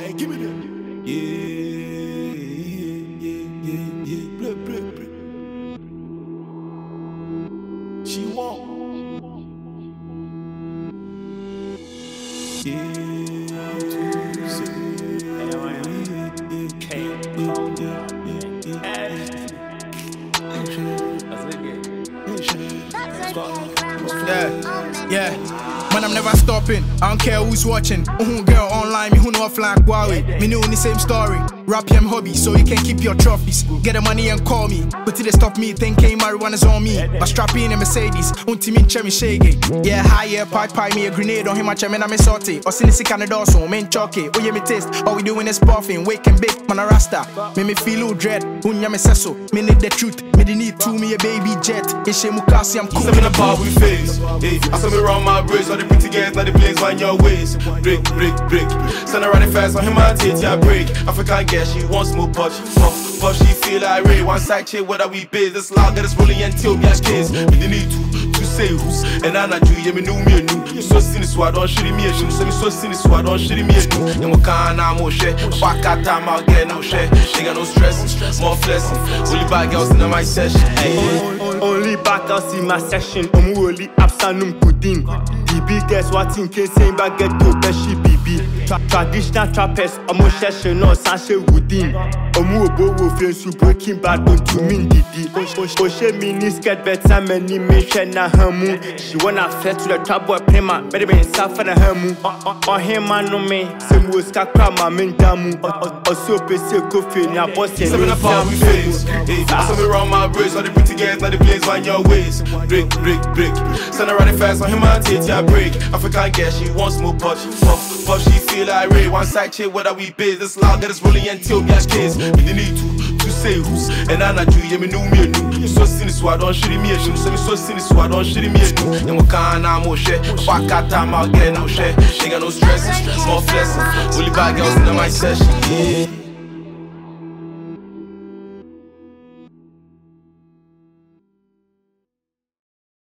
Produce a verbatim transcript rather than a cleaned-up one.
Hey, give me that. Yeah, yeah, yeah, yeah. Blah, blah, blah. She won't. Yeah, Yeah, yeah. Man, I'm never stopping. I don't care who's watching. Who girl online, me who know offline Huawei. Me know the same story. Rap him hobby, so you can keep your trophies. Get the money and call me. But till they stop me, thinking marijuana's on me. But strap in a Mercedes, unti me chemi shaggy. Yeah, high yeah, pie pie me a grenade on him, I chemin a me sorty. Or sin the sick and the door, so main chalky. Oh yeah, me taste. All we doing is puffing, wake and bake, man a rasta. Me me feel who dread, unya me sesso. Me need the truth, me the need to me a baby jet. Ishe mukasi, I'm cool. Seven apart we face. Hey, I saw me round my wrist, all the pretty girls, now the blaze on your waist. Break, break, break. Send her running fast on him, I take ya break. African girl, she wants more puff, puff, puff, she feel irate. One side chick, whether we biz, this loud, that is rolling until we are kids. We didn't need to, to say who's, and I not do, yeah, me know me a new. You so cynical, so I don't shit me a shoe. So me so cynical, so I don't shit me a new. And we can't, I'm more shit. Back at time, I'll get no shit. She got no stress, more flexing. Only bad girls in my session. Only back girls in my session. I'm only absanum pudding. The biggest what in case saying back get to Beshi B B. Traditional trappers, I'm a session or Sanshe Woodin. Omu obo feel su breaking bad on to mean didi. Oshe mini skirt better many mention na hamu. She wanna fare to the trap boy prima, better be inside for the hamu. On him man no me, same was kakra ma men damu. Also pese kofi na boss. Seven apart we face. Hey, I saw me round my wrist, all the pretty girls, now the blaze on your waist. Break, break, break. Send her running fast on him, I take ya break. African girl, she wants more puff, puff, puff, she feel irate. One side chick, whether we biz, this loud, that is rolling until we are kids. We didn't need to, to say who's, and I not do, yeah, me know me a new. You so cynical, so I don't shit me a shoe. So me so cynical, so I don't shit me a new. And we can't, I'm more shit. Back at time, I'll get no shit. She got no stress, more flexing. Only bad girls in my session, yeah.